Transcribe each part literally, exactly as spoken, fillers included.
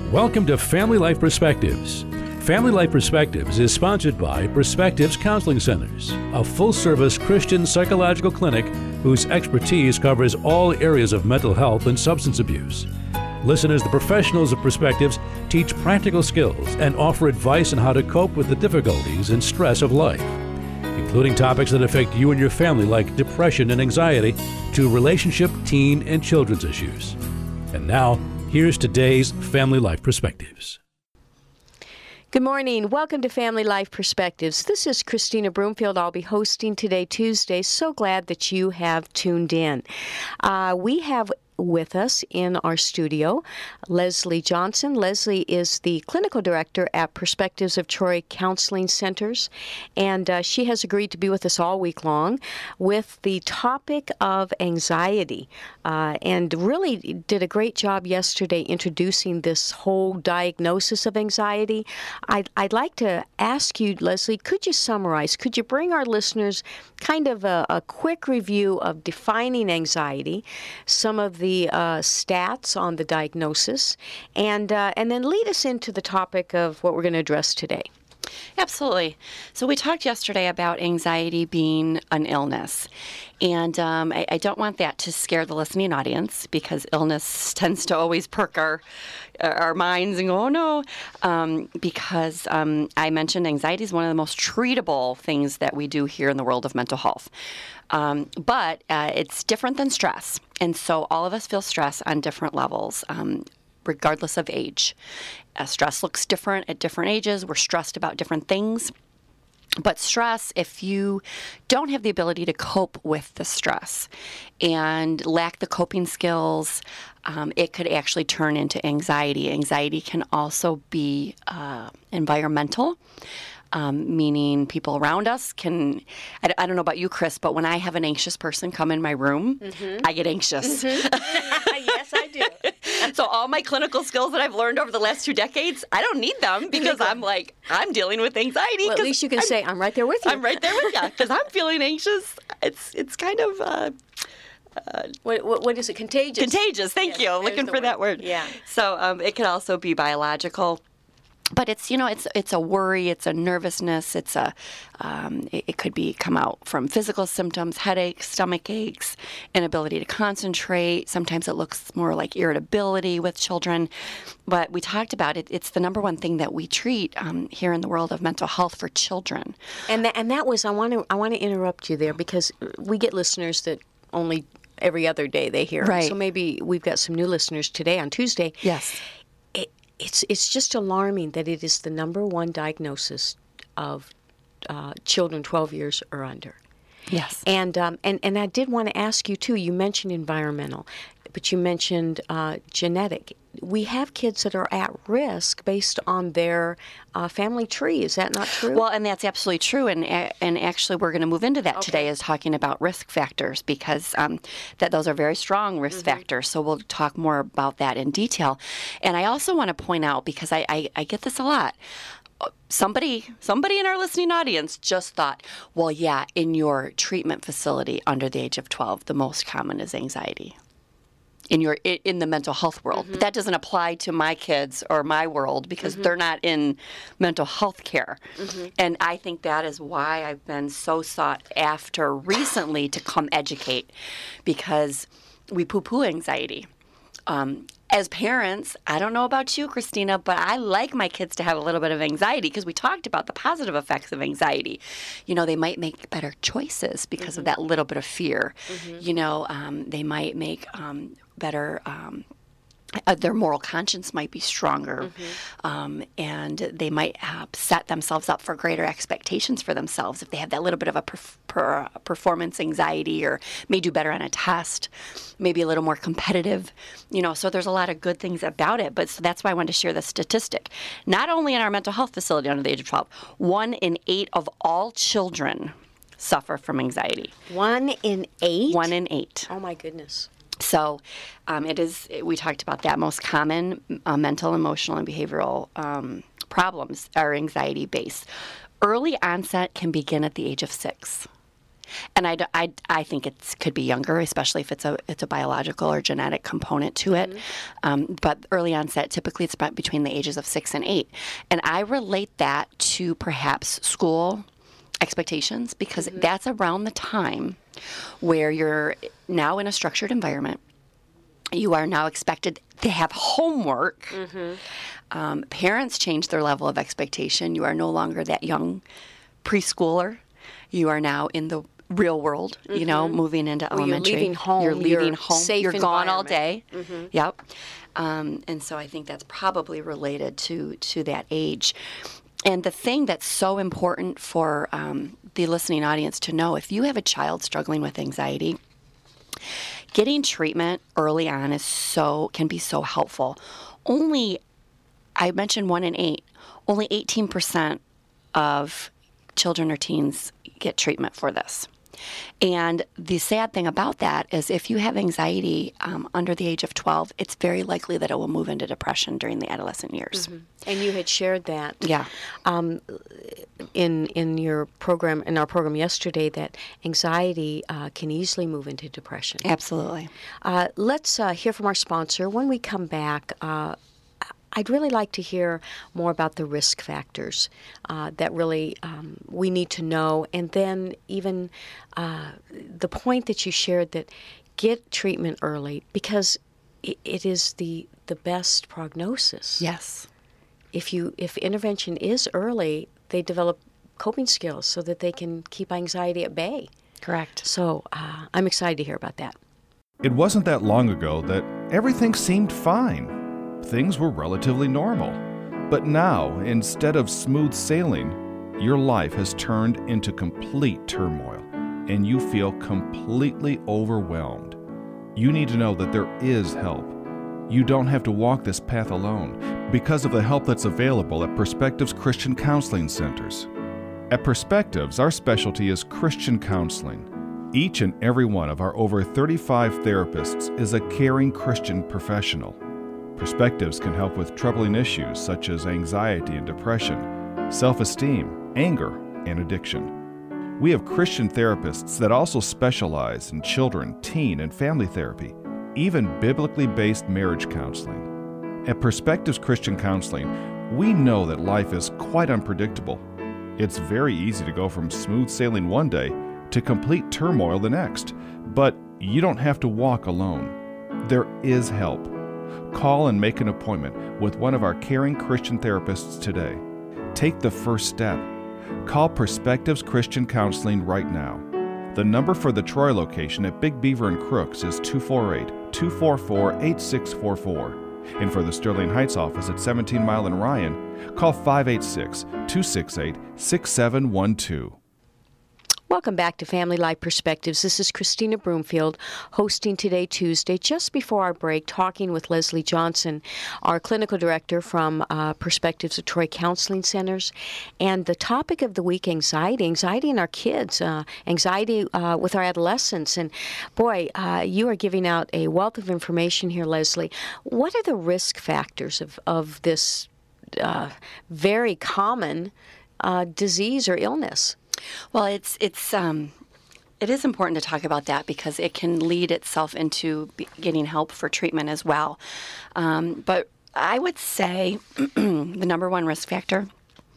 Welcome to Family Life Perspectives. Family Life Perspectives is sponsored by Perspectives Counseling Centers, a full-service Christian psychological clinic whose expertise covers all areas of mental health and substance abuse. Listen as the professionals of Perspectives teach practical skills and offer advice on how to cope with the difficulties and stress of life, including topics that affect you and your family like depression and anxiety to relationship, teen, and children's issues. And now, here's today's Family Life Perspectives. Good morning. Welcome to Family Life Perspectives. This is Christina Broomfield. I'll be hosting today, Tuesday. So glad that you have tuned in. Uh, we have with us in our studio Leslie Johnson. Leslie is the clinical director at Perspectives of Troy Counseling Centers, and uh, she has agreed to be with us all week long with the topic of anxiety, uh, and really did a great job yesterday introducing this whole diagnosis of anxiety. I'd, I'd like to ask you, Leslie, could you summarize, could you bring our listeners kind of a, a quick review of defining anxiety, some of the the uh, stats on the diagnosis, and uh, and then lead us into the topic of what we're going to address today. Absolutely. So we talked yesterday about anxiety being an illness, and um, I, I don't want that to scare the listening audience because illness tends to always perk our our minds and go, oh no, um, because um, I mentioned anxiety is one of the most treatable things that we do here in the world of mental health. Um, but uh, it's different than stress, and so all of us feel stress on different levels. Um, regardless of age. Uh, stress looks different at different ages. We're stressed about different things. But stress, if you don't have the ability to cope with the stress and lack the coping skills, um, it could actually turn into anxiety. Anxiety can also be uh, environmental. Um, meaning people around us can, I, I don't know about you, Chris, but when I have an anxious person come in my room, mm-hmm. I get anxious. Mm-hmm. Yes, I do. So all my clinical skills that I've learned over the last two decades, I don't need them because I'm like, I'm dealing with anxiety. Well, at least you can I'm, say, I'm right there with you. I'm right there with you because I'm feeling anxious. It's it's kind of... Uh, Uh, what, what, what is it? Contagious. Contagious. Thank yes, you. Looking for word. that word. Yeah. So um, it can also be biological. But it's, you know, it's it's a worry, it's a nervousness, it's a, um, it, it could be come out from physical symptoms, headaches, stomach aches, inability to concentrate. Sometimes it looks more like irritability with children. But we talked about it, it's the number one thing that we treat um, here in the world of mental health for children. And that, and that was, I want to I want to interrupt you there because we get listeners that only every other day they hear. Right. So maybe we've got some new listeners today on Tuesday. Yes. It's it's just alarming that it is the number one diagnosis of uh, children twelve years or under. Yes. And um, and and I did want to ask you too. You mentioned environmental, but you mentioned uh, genetic. We have kids that are at risk based on their uh, family tree. Is that not true? Well, and that's absolutely true. And and actually, we're going to move into that okay. today, is talking about risk factors because um, that those are very strong risk mm-hmm. factors. So we'll talk more about that in detail. And I also want to point out, because I, I, I get this a lot. Somebody, somebody in our listening audience just thought, well, yeah, in your treatment facility under the age of twelve, the most common is anxiety. In your in the mental health world. Mm-hmm. But that doesn't apply to my kids or my world because mm-hmm. they're not in mental health care. Mm-hmm. And I think that is why I've been so sought after recently to come educate, because we poo-poo anxiety. Um, as parents, I don't know about you, Christina, but I like my kids to have a little bit of anxiety because we talked about the positive effects of anxiety. You know, they might make better choices because mm-hmm. of that little bit of fear. Mm-hmm. You know, um, they might make um, better, um, uh, their moral conscience might be stronger, mm-hmm. um, and they might uh, set themselves up for greater expectations for themselves if they have that little bit of a perf- per, performance anxiety, or may do better on a test, maybe a little more competitive, you know, so there's a lot of good things about it. But so that's why I wanted to share the statistic. Not only in our mental health facility under the age of twelve, one in eight of all children suffer from anxiety. One in eight? One in eight. Oh, my goodness. So um, it is, we talked about that, most common uh, mental, emotional, and behavioral um, problems are anxiety-based. Early onset can begin at the age of six. And I, d- I, I think it could be younger, especially if it's a it's a biological or genetic component to it. Mm-hmm. Um, but early onset, typically it's about between the ages of six and eight. And I relate that to perhaps school expectations, because mm-hmm. that's around the time where you're now in a structured environment. You are now expected to have homework. Mm-hmm. Um, parents change their level of expectation. You are no longer that young preschooler. You are now in the real world, you mm-hmm. know, moving into well, elementary. You're leaving home. You're leaving you're home. Safe you're gone all day. Mm-hmm. Yep. Um, and so I think that's probably related to, to that age. And the thing that's so important for um, the listening audience to know, if you have a child struggling with anxiety, getting treatment early on is so can be so helpful. Only, I mentioned one in eight, only eighteen percent of children or teens get treatment for this. And the sad thing about that is if you have anxiety um, under the age of twelve, it's very likely that it will move into depression during the adolescent years. Mm-hmm. And you had shared that yeah. um, in in your program, in our program yesterday, that anxiety uh, can easily move into depression. Absolutely. Uh, let's uh, hear from our sponsor. When we come back, uh, I'd really like to hear more about the risk factors uh, that really um, we need to know, and then even uh, the point that you shared that get treatment early, because it, it is the the best prognosis. Yes. If you if intervention is early, they develop coping skills so that they can keep anxiety at bay. Correct. So uh, I'm excited to hear about that. It wasn't that long ago that everything seemed fine. Things were relatively normal. But now, instead of smooth sailing, your life has turned into complete turmoil, and you feel completely overwhelmed. You need to know that there is help. You don't have to walk this path alone because of the help that's available at Perspectives Christian Counseling Centers. At Perspectives, our specialty is Christian counseling. Each and every one of our over thirty-five therapists is a caring Christian professional. Perspectives can help with troubling issues such as anxiety and depression, self-esteem, anger, and addiction. We have Christian therapists that also specialize in children, teen, and family therapy, even biblically based marriage counseling. At Perspectives Christian Counseling, we know that life is quite unpredictable. It's very easy to go from smooth sailing one day to complete turmoil the next, but you don't have to walk alone. There is help. Call and make an appointment with one of our caring Christian therapists today. Take the first step. Call Perspectives Christian Counseling right now. The number for the Troy location at Big Beaver and Crooks is two four eight, two four four, eight six four four. And for the Sterling Heights office at seventeen Mile and Ryan, call five eight six, two six eight, six seven one two. Welcome back to Family Life Perspectives. This is Christina Broomfield hosting today, Tuesday, just before our break, talking with Leslie Johnson, our clinical director from uh, Perspectives of Troy Counseling Centers. And the topic of the week, anxiety, anxiety in our kids, uh, anxiety uh, with our adolescents. And boy, uh, you are giving out a wealth of information here, Leslie. What are the risk factors of, of this uh, very common uh, disease or illness? Well, it's it's um, it is important to talk about that because it can lead itself into be- getting help for treatment as well. Um, but I would say the number one risk factor,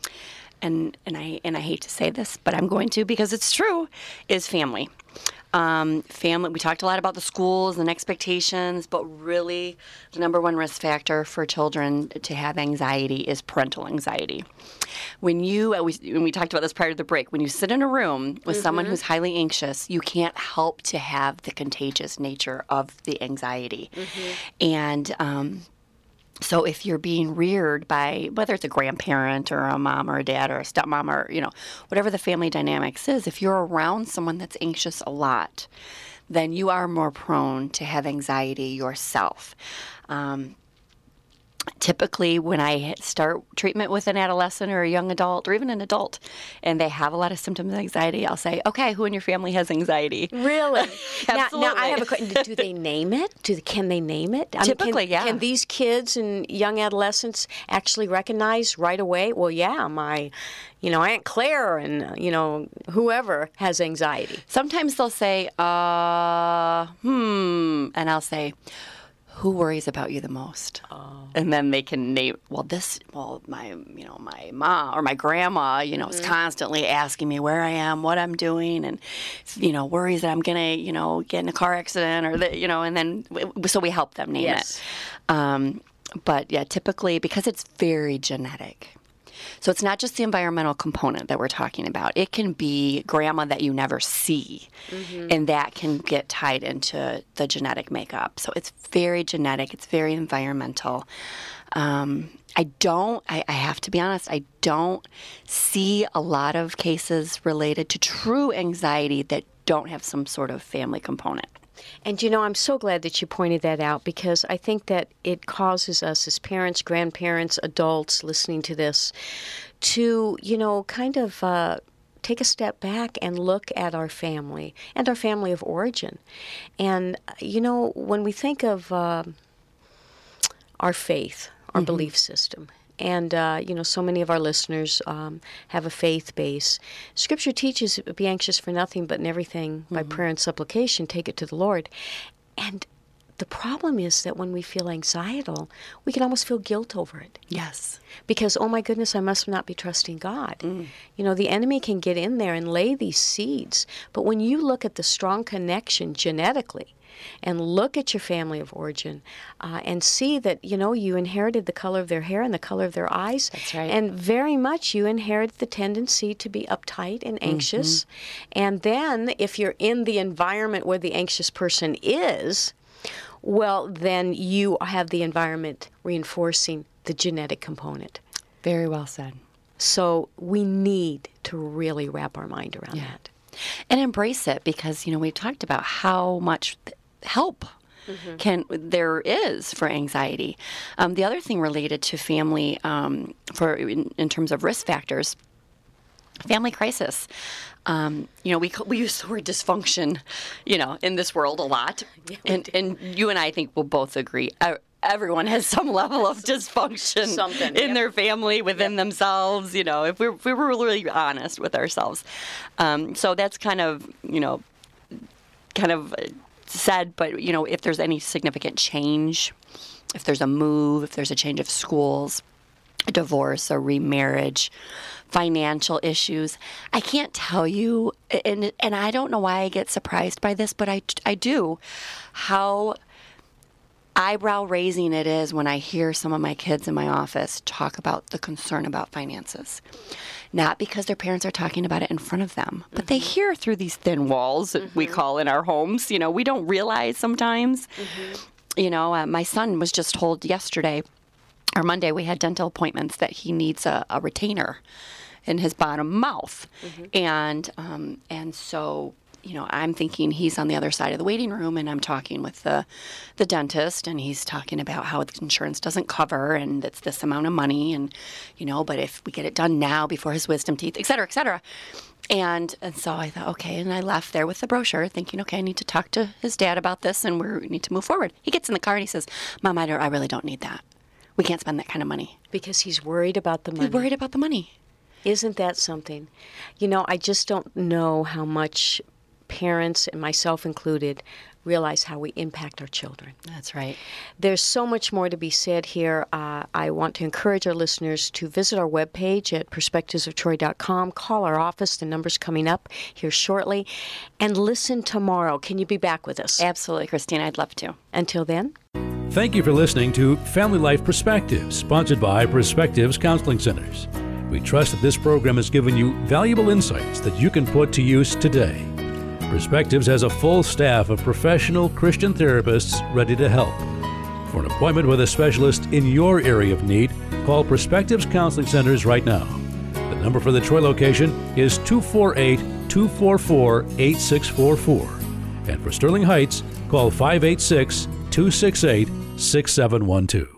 and and I and I hate to say this, but I'm going to because it's true, is family. Um, family. We talked a lot about the schools and expectations, but really the number one risk factor for children to have anxiety is parental anxiety. When you, we, when we talked about this prior to the break, when you sit in a room with mm-hmm. someone who's highly anxious, you can't help to have the contagious nature of the anxiety. Mm-hmm. And um, so if you're being reared by, whether it's a grandparent or a mom or a dad or a stepmom or, you know, whatever the family dynamics is, if you're around someone that's anxious a lot, then you are more prone to have anxiety yourself. Um, typically when I start treatment with an adolescent or a young adult or even an adult and they have a lot of symptoms of anxiety, I'll say, okay, who in your family has anxiety? Really? Absolutely. Now, now, I have a question. Do they name it? Do they, can they name it? I Typically, mean, can, yeah. Can these kids and young adolescents actually recognize right away, well, yeah, my, you know, Aunt Claire and, you know, whoever has anxiety? Sometimes they'll say, uh, hmm, and I'll say, who worries about you the most? Oh. And then they can name, well, this, well, my, you know, my mom or my grandma, you know, mm-hmm. is constantly asking me where I am, what I'm doing, and, you know, worries that I'm going to, you know, get in a car accident or, that, you know, and then, so we help them name yes. it. Um, but, yeah, typically, because it's very genetic. So it's not just the environmental component that we're talking about. It can be grandma that you never see, mm-hmm. and that can get tied into the genetic makeup. So it's very genetic. It's very environmental. Um, I don't, I, I have to be honest, I don't see a lot of cases related to true anxiety that don't have some sort of family component. And, you know, I'm so glad that you pointed that out because I think that it causes us as parents, grandparents, adults listening to this to, you know, kind of uh, take a step back and look at our family and our family of origin. And, you know, when we think of uh, our faith, our mm-hmm. belief system, and, uh, you know, so many of our listeners um, have a faith base. Scripture teaches, be anxious for nothing, but in everything, mm-hmm. by prayer and supplication, take it to the Lord. And the problem is that when we feel anxietal, we can almost feel guilt over it. Yes. Because, oh my goodness, I must not be trusting God. Mm. You know, the enemy can get in there and lay these seeds. But when you look at the strong connection genetically, and look at your family of origin uh, and see that, you know, you inherited the color of their hair and the color of their eyes. That's right. And very much you inherit the tendency to be uptight and anxious. Mm-hmm. And then if you're in the environment where the anxious person is, well, then you have the environment reinforcing the genetic component. Very well said. So we need to really wrap our mind around yeah. that. And embrace it because, you know, we've talked about how much help mm-hmm. can there is for anxiety. Um, the other thing related to family, um, for in, in terms of risk factors, family crisis. Um, you know, we we use the word dysfunction, you know, in this world a lot, yeah, and and you and I think we'll both agree. Uh, Everyone has some level of dysfunction Something, in yep. their family, within yep. themselves, you know, if we're, if we were really honest with ourselves. Um, so that's kind of, you know, kind of said, but, you know, if there's any significant change, if there's a move, if there's a change of schools, a divorce, a remarriage, financial issues, I can't tell you, and and I don't know why I get surprised by this, but I, I do, how eyebrow raising it is when I hear some of my kids in my office talk about the concern about finances. Not because their parents are talking about it in front of them, but mm-hmm. they hear through these thin walls that mm-hmm. we call in our homes. You know, we don't realize sometimes. Mm-hmm. You know, uh, my son was just told yesterday or Monday we had dental appointments that he needs a, a retainer in his bottom mouth. Mm-hmm. And um, and so you know, I'm thinking he's on the other side of the waiting room, and I'm talking with the the dentist, and he's talking about how the insurance doesn't cover, and it's this amount of money, and, you know, but if we get it done now before his wisdom teeth, et cetera, et cetera. And, and so I thought, okay, and I left there with the brochure thinking, okay, I need to talk to his dad about this, and we need to move forward. He gets in the car, and he says, Mom, I, don't, I really don't need that. We can't spend that kind of money. Because he's worried about the money. He's worried about the money. Isn't that something? You know, I just don't know how much parents, and myself included, realize how we impact our children. That's right. There's so much more to be said here. Uh, I want to encourage our listeners to visit our webpage at perspectives of troy dot com, call our office, the number's coming up here shortly, and listen tomorrow. Can you be back with us? Absolutely, Christine. I'd love to. Until then. Thank you for listening to Family Life Perspectives, sponsored by Perspectives Counseling Centers. We trust that this program has given you valuable insights that you can put to use today. Perspectives has a full staff of professional Christian therapists ready to help. For an appointment with a specialist in your area of need, call Perspectives Counseling Centers right now. The number for the Troy location is two four eight, two four four, eight six four four. And for Sterling Heights, call five eight six, two six eight, six seven one two.